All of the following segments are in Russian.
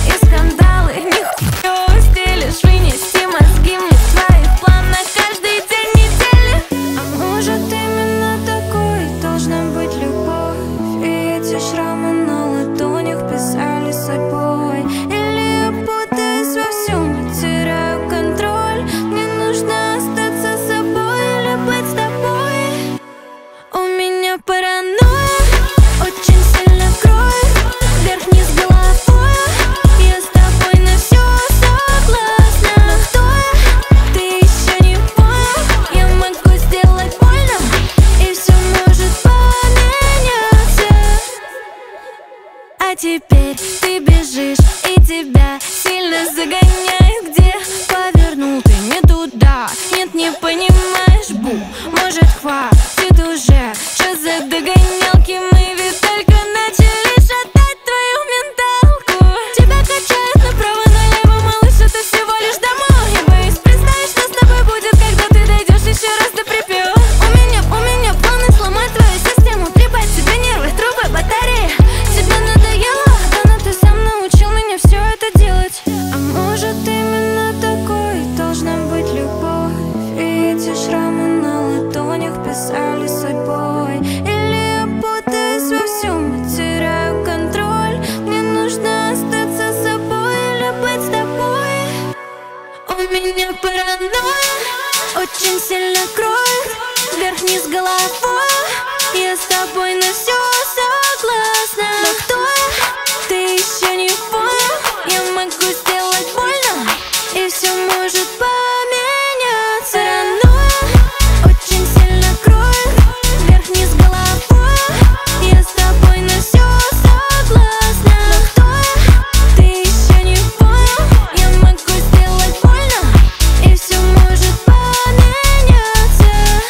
и скандалы. Нихуя стилишь, вынести мозги мне в твоих планах каждый день недели. А может именно такой должна быть любовь, и эти шрамы на ладонях писали судьбой. Или я путаюсь во всем и теряю контроль. Мне нужно остаться собой или быть с тобой. У меня паранойя очень сильно кроет вверх-вниз головой. Я с тобой на все согласна. Но кто я? Ты еще не понял. Я могу сделать больно, и все может поменяться. А теперь ты бежишь, и тебя сильно загоняет. Где повернул ты не туда? Нет, не понимаешь, бу. Может, хватит уже? Что за догонялки? Мы ведь только начали шатать твою менталку. Тебя качает направо-налево, малыш, это всего лишь домой. Я боюсь представить, что с тобой будет, когда ты дойдешь еще раз до припева. У меня планы сломать твою систему, трепать себе нервы, трубы, батареи. Тебе надоело? Да, но ты сам научил меня все это делать. А может именно такой должна быть любовь, и эти шрамы на ладонях писали судьбой. Или я путаюсь во всем и теряю контроль. Мне нужно остаться собой или быть с тобой. У меня паранойя очень сильно кроет вверх-вниз головой. Я с тобой на все согласна. Но кто я? Ты еще не понял. Я могу сделать больно, и все может поменяться. Паранойя очень сильно кроет вверх-вниз головой. Я с тобой на все согласна. Но кто я? Ты еще не понял. Я могу сделать больно, и все может поменяться.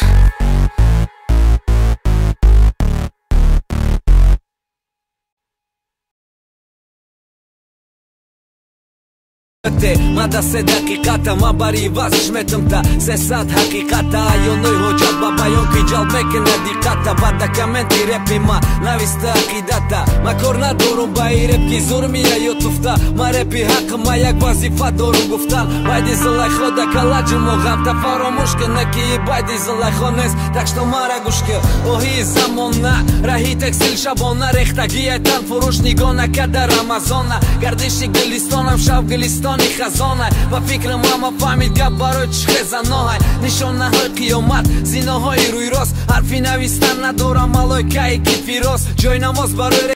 Mada se daqiqata ma bari vas shmetëmta Se sat haqiqata ajo nëj hoqat baba jon këj gjall meke në dikata Bata kamenti repi ma navista akidata Ma korna dorun ba I rep ki zurmija jo tufta Ma repi haqë ma jak vazifa dorun guftan Bajdi zëllaj khoda kalajën mo gam Ta faro mushke në ki I bajdi zëllaj khones Tak shto mara gushke Ohi zamona Rahi tek sil shabona Rehta gjia tan furush një gona Kada Ramazona Gardishi gëlistonam shav gëlistoni khazonaj Pa fikre mama famil ga baroj që shkrezanohaj Nishon na hër kiomat Zinohoj I rujros Harfina vistan na dora maloj ka I kit firos Gjojna mos baroj